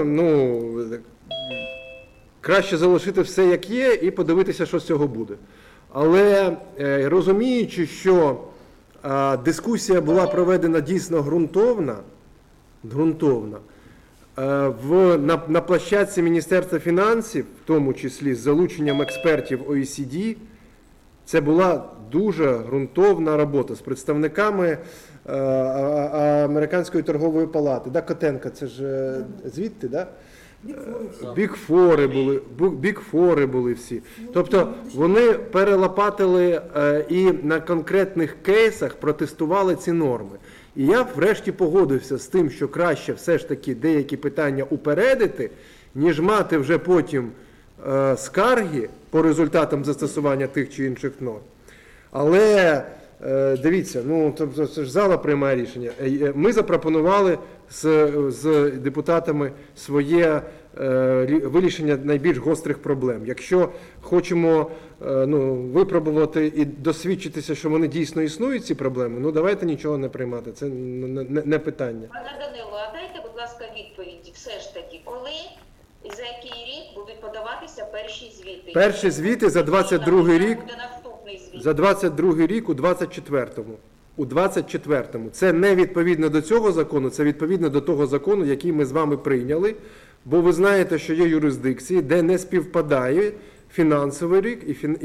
краще залишити все, як є, і подивитися, що з цього буде. Але розуміючи, що дискусія була проведена дійсно ґрунтовна, на площадці Міністерства фінансів, в тому числі з залученням експертів OECD, це була дуже ґрунтовна робота з представниками Американської торгової палати. Да, Котенко, це ж звідти, да? Бік-фори були всі. Тобто вони перелопатили і на конкретних кейсах протестували ці норми. І я врешті погодився з тим, що краще все ж таки деякі питання упередити, ніж мати вже потім скарги по результатам застосування тих чи інших норм. Але дивіться, тобто це ж зала приймає рішення. Ми запропонували з депутатами своє вирішення найбільш гострих проблем. Якщо хочемо випробувати і досвідчитися, що вони дійсно існують, ці проблеми, давайте нічого не приймати. Це не питання. Пане Данило, а дайте, будь ласка, відповідь все ж таки, коли і за який рік будуть подаватися перші звіти? Перші звіти за 22 рік. Буде наступний звіт. За 22 рік у 24-му. У 24-му. Це не відповідно до цього закону, це відповідно до того закону, який ми з вами прийняли. Бо ви знаєте, що є юрисдикції, де не співпадає фінансовий рік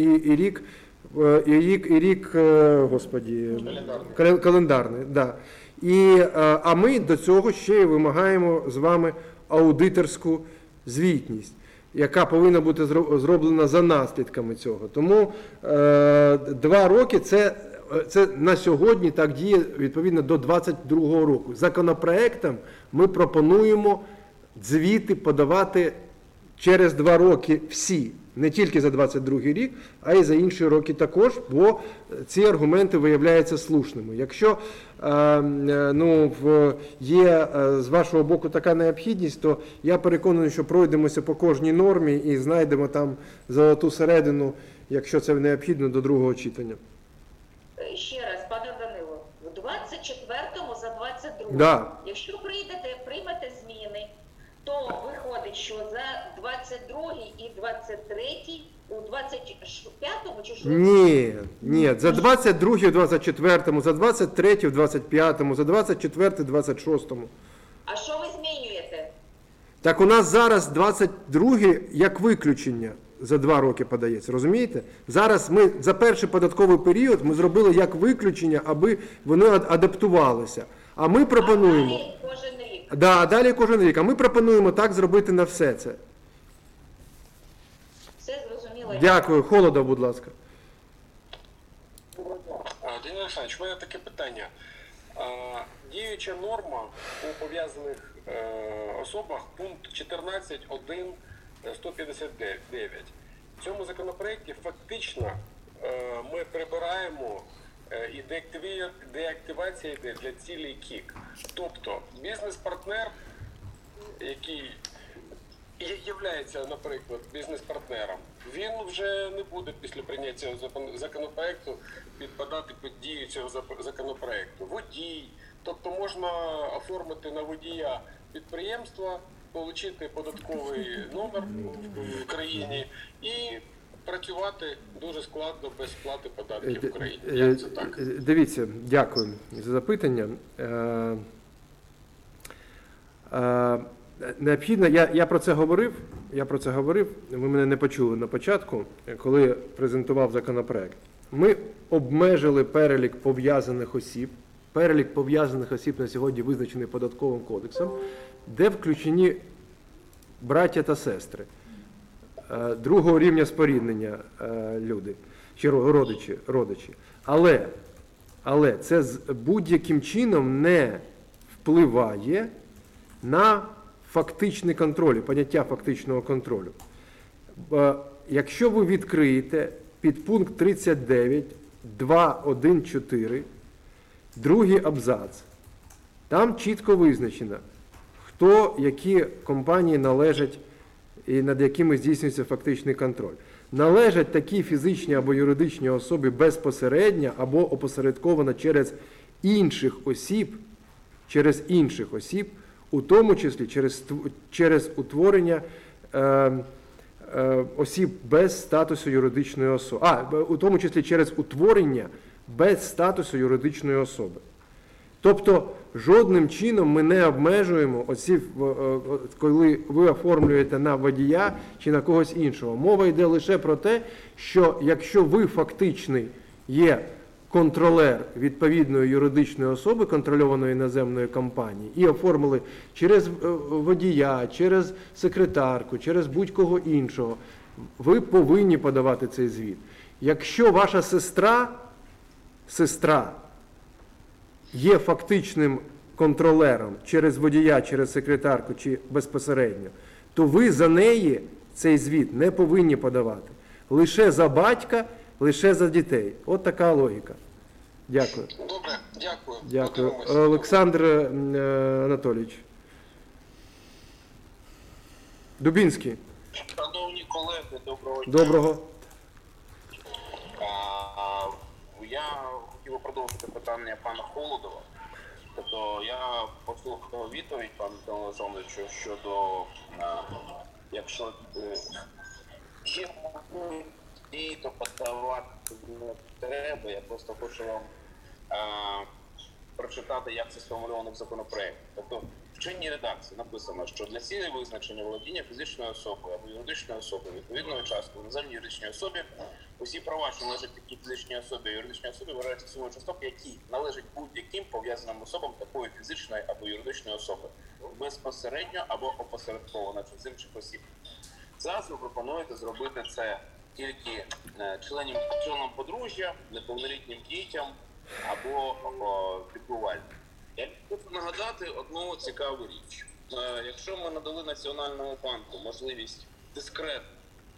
і рік календарний. Да. А ми до цього ще й вимагаємо з вами аудиторську звітність, яка повинна бути зроблена за наслідками цього. Тому 2 роки це на сьогодні так діє відповідно до 22-го року. Законопроектом ми пропонуємо звіти подавати через 2 роки всі. Не тільки за 22-й рік, а й за інші роки також, бо ці аргументи виявляються слушними. Якщо є з вашого боку така необхідність, то я переконаний, що пройдемося по кожній нормі і знайдемо там золоту середину, якщо це необхідно, до другого читання. ще раз, пане Данило, в 24-му за 22-му. Да. Якщо приймете зміни, то виходить, що за 22-й і 23-й у 25-му чи що? Ні, за 22-й в 24-му, за 23-й в 25-му, за 24-й в 26-му. А що ви змінюєте? Так у нас зараз 22-й як виключення за 2 роки подається, розумієте? Зараз ми за перший податковий період ми зробили як виключення, аби вони адаптувалися. А ми пропонуємо... А далі кожен рік. Да, далі кожен рік. А ми пропонуємо так зробити на все це. Все зрозуміло. Дякую. Холодов, будь ласка. Денис Олександрович, у мене таке питання. Діюча норма у пов'язаних особах, пункт 14.1.159. В цьому законопроекті фактично ми прибираємо і деактивація йде для цілей КІК. Тобто бізнес-партнер, який є, наприклад, бізнес-партнером, він вже не буде після прийняття цього законопроекту підпадати під дію цього законопроекту. Водій, тобто можна оформити на водія підприємства, отримати податковий номер в країні і працювати дуже складно без сплати податків в країні. Як це так? Дивіться, дякую за запитання. Необхідно, я про це говорив, ви мене не почули на початку, коли презентував законопроект. Ми обмежили перелік пов'язаних осіб. Перелік пов'язаних осіб на сьогодні визначений Податковим кодексом, де включені браття та сестри, другого рівня споріднення люди, чи родичі. Але це будь-яким чином не впливає на фактичний контроль, поняття фактичного контролю. Якщо ви відкриєте підпункт 39, 2.1.4, другий абзац, там чітко визначено, хто, які компанії належать і над якими здійснюється фактичний контроль. Належать такі фізичні або юридичні особи безпосередньо або опосередковано через інших осіб, у тому числі через утворення осіб без статусу юридичної особи. У тому числі через утворення без статусу юридичної особи. Тобто, жодним чином ми не обмежуємо осіб, коли ви оформлюєте на водія чи на когось іншого. Мова йде лише про те, що якщо ви фактичний є контролер відповідної юридичної особи, контрольованої іноземної компанії, і оформили через водія, через секретарку, через будь-кого іншого, ви повинні подавати цей звіт. Якщо ваша сестра є фактичним контролером через водія, через секретарку чи безпосередньо, то ви за неї цей звіт не повинні подавати. Лише за батька, лише за дітей. От така логіка. Дякую. Добре, дякую. Дякую. Подивимося. Олександр Анатолійович. Дубінський. Шановні колеги, доброго дня. Доброго. Я хотів би продовжити питання пана Холодова. Тобто я послухав відповідь пана Олександровичу щодо, якщо є можливість, то подавати не треба. Я просто хочу вам прочитати, як це сформульовано в законопроекті. Тобто в чинній редакції написано, що для цілей визначення володіння фізичною особою або юридичною особою відповідної частки в іноземній юридичній особі усі права, що належать такій фізичній особі і юридичній особі, вважаються сумою часток, які належать будь-яким пов'язаним особам такої фізичної або юридичної особи, безпосередньо або опосередковано через інших осіб. Зараз ви пропонуєте зробити це тільки членам подружжя, неповнолітнім дітям або піклувальникам. Я хочу нагадати одну цікаву річ. Якщо ми надали Національному банку можливість дискретно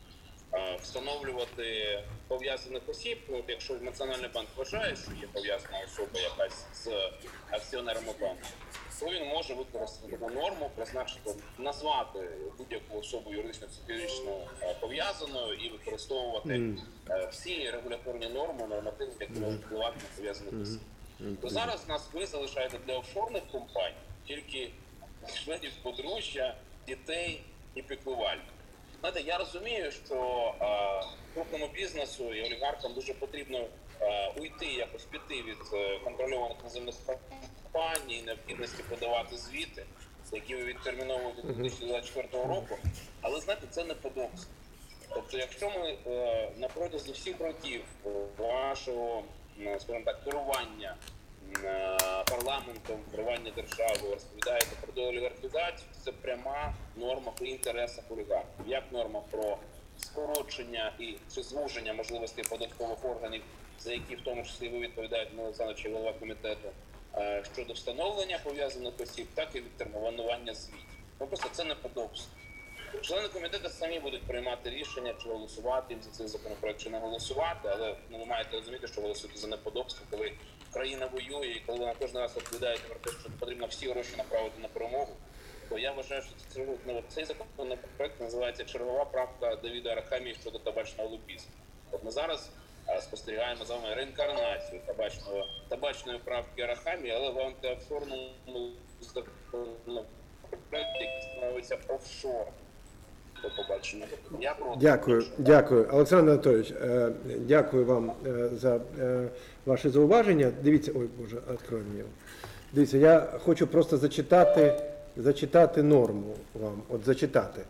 встановлювати пов'язаних осіб. От якщо Національний банк вважає, що є пов'язана особа якась з акціонерами банку, то він може використати таку норму, призначити, назвати будь-яку особу юридично чи фізично пов'язаною і використовувати всі регуляторні норми, нормативи, які можуть впливати на пов'язаних осіб. То зараз нас ви залишаєте для офшорних компаній тільки членів подружжя, дітей і піклувальників. Знаєте, я розумію, що крупному бізнесу і олігархам дуже потрібно уйти, якось піти від контрольованих іноземних компаній, необхідності подавати звіти, які ви відтерміновуєте до 2024 року. Але, знаєте, це не подобається. Тобто, якщо ми на протязі всіх років вашого, скажімо так, керування парламентом, керування державою розповідаєте про деолігархізацію, це пряма норма по інтересах олігархів. Як норма про скорочення і чи звуження можливостей податкових органів, за які в тому числі ви відповідаєте, Микола Олександрович, голова комітету, щодо встановлення пов'язаних осіб, так і відтермінування звітів. Ну, просто це неподобство. Члени комітету самі будуть приймати рішення, чи голосувати їм за цей законопроект, чи не голосувати, але ви маєте розуміти, що голосуєте за неподобство, коли країна воює і коли вона кожен раз відповідаєте про те, що потрібно всі гроші направити на перемогу, то я вважаю, що цей законопроект називається «Чергова правка Давида Арахамії щодо табачного лобізму». От ми зараз спостерігаємо за вами реінкарнацію табачної правки Арахамії, але в антиофшорному законопроекті, який становиться офшором. До побачення. Дякую. Олександр Анатолійович, дякую вам за ваші зауваження. Дивіться, ой, Боже, відкрой мені. Дивіться, я хочу просто зачитати норму вам. От зачитати.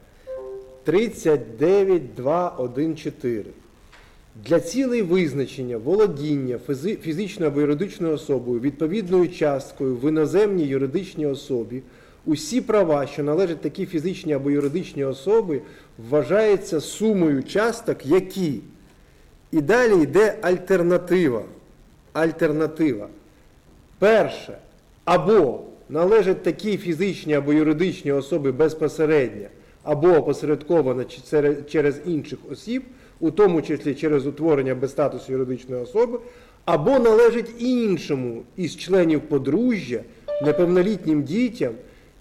39.2.1.4. Для цілей визначення володіння фізичною або юридичною особою відповідною часткою в іноземній юридичній особі усі права, що належать такій фізичній або юридичній особі, вважаються сумою часток, які. І далі йде альтернатива. Перше. Або належать такій фізичній або юридичній особі безпосередньо, або опосередковано через інших осіб, у тому числі через утворення без статусу юридичної особи, або належить іншому із членів подружжя, неповнолітнім дітям,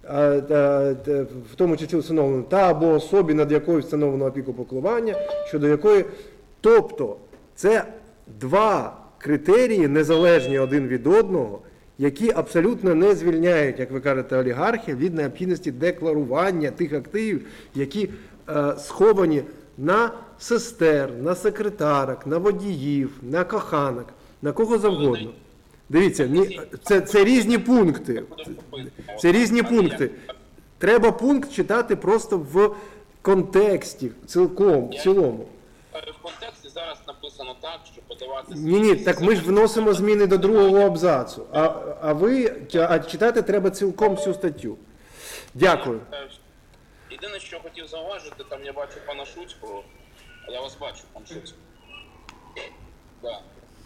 в тому числі встановлено, та або особі, над якою встановлено опіку піклування, щодо якої. Тобто, це два критерії, незалежні один від одного, які абсолютно не звільняють, як ви кажете, олігархів від необхідності декларування тих активів, які сховані на сестер, на секретарок, на водіїв, на коханок, на кого завгодно. Дивіться, це різні пункти. Це різні пункти. Треба пункт читати просто в контексті, цілком, в цілому. В контексті зараз написано так, що подавати... Ні, так ми ж вносимо зміни до другого абзацу. А читати треба цілком всю статтю. Дякую. Єдине, що хотів зауважити, там я бачу пана Шуцького. Я вас бачу, пан Шуцький. Да.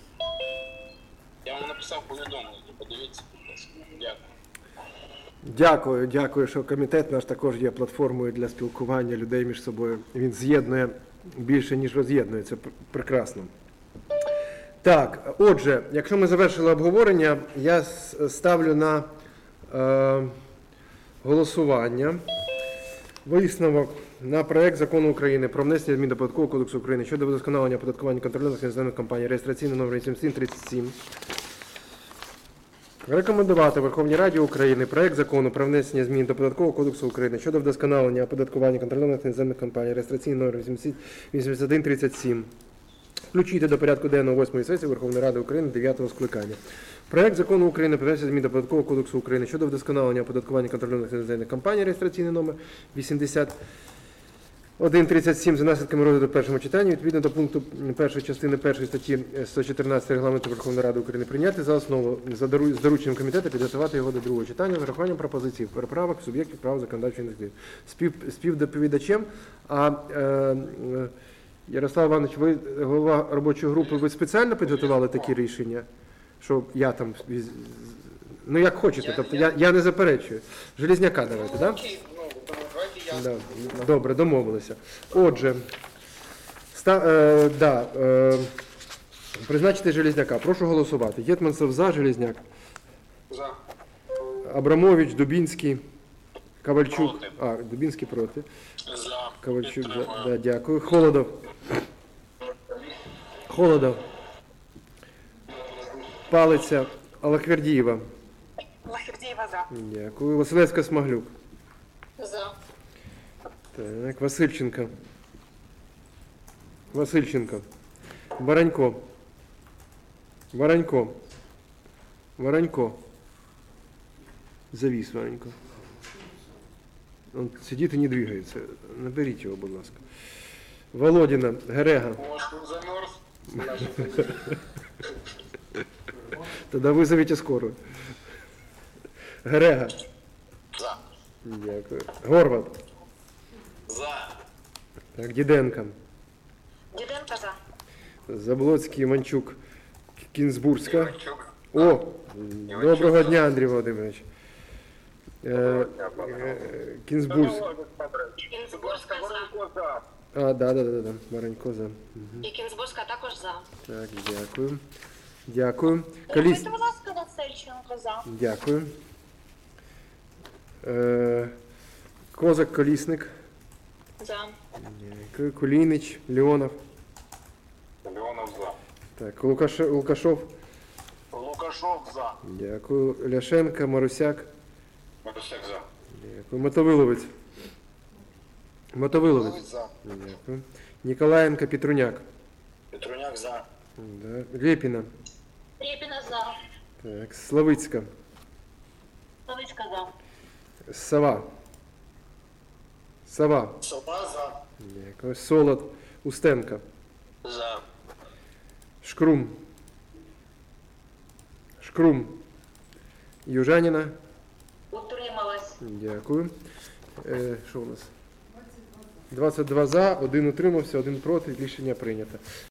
Я вам написав повідомлення, подивіться, будь ласка. Дякую. Дякую, що комітет наш також є платформою для спілкування людей між собою. Він з'єднує більше, ніж роз'єднує. Це прекрасно. Так, отже, якщо ми завершили обговорення, я ставлю на голосування висновок на проект Закону України про внесення змін до Податкового кодексу України щодо вдосконалення оподаткування контрольованих іноземних компаній, реєстраційний номер 8737. Рекомендувати Верховній Раді України проект Закону про внесення змін до Податкового кодексу України щодо вдосконалення оподаткування контрольованих іноземних компаній, реєстраційний номер 8137. Включити до порядку денного 8-ї сесії Верховної Ради України 9-го скликання. Проект Закону України про внесення змін до Податкового кодексу України щодо вдосконалення оподаткування контрольованих іноземних компаній, реєстраційний номер 8137 за наслідками розгляду в першому читанні, відповідно до пункту 1 частини 1 статті 114 Регламенту Верховної Ради України прийняти за основу з дорученням комітету, підготувати його до другого читання з урахуванням пропозицій, поправок, суб'єктів права законодавчої ініціативи. Співдоповідачем, Ярослав Іванович, ви голова робочої групи, ви спеціально підготували такі рішення, що я там, ну як хочете, тобто я не заперечую. Железняка давайте, так? Да? Добре, домовилися. Отже, Призначити Железняка. Прошу голосувати. Єтманцев за, Железняк. За. Абрамович, Дубінський, Ковальчук. Проти. Дубінський проти. За. Ковальчук, Підтримую. да, дякую. Холодов. Холодов. Палиця, Аллахвердієва. Лахердієва за. Дякую. Василевська, Смаглюк. За. Так, Васильченко. Васильченко. Воронько. Воронько. Воронько. Завис Воронько. Он сидит и не двигается. Наберите его, будь ласка. Володина. Герега. Може, він замерз? Тогда вызовите скорую. Герега. За. Дякую. Горват. За. Так, Діденко. Діденко за. Заблоцький, Іванчук, Кінзбурська. О, доброго дня, Андрій Володимирович. Кінзбурська. Кінзбурська за. Да. Воронько за. І Кінзбурська також за. Так, дякую. Дякую. Будь ласка, Васильченко за. Дякую. Козак, Колісник. За. Дякую. Кулінич, Леонов. Леонов за. Так, Лукашов. Лукашов за. Дякую. Ляшенко, Марусяк. Марусяк за. Дякую. Мотовиловець. Мотовиловець. За. Дякую. Ніколаєнко, Петруняк. Петруняк за. Да. Лєпіна. Рєпіна за. Так, Славицька. Славицька за. Сова. Сова. Сова за. Дякую. Солод. Устенко. За. Шкрум. Шкрум. Южаніна. Утрималась. Дякую. Що у нас? 22 за, 1 утримався, 1 проти. Рішення прийнято.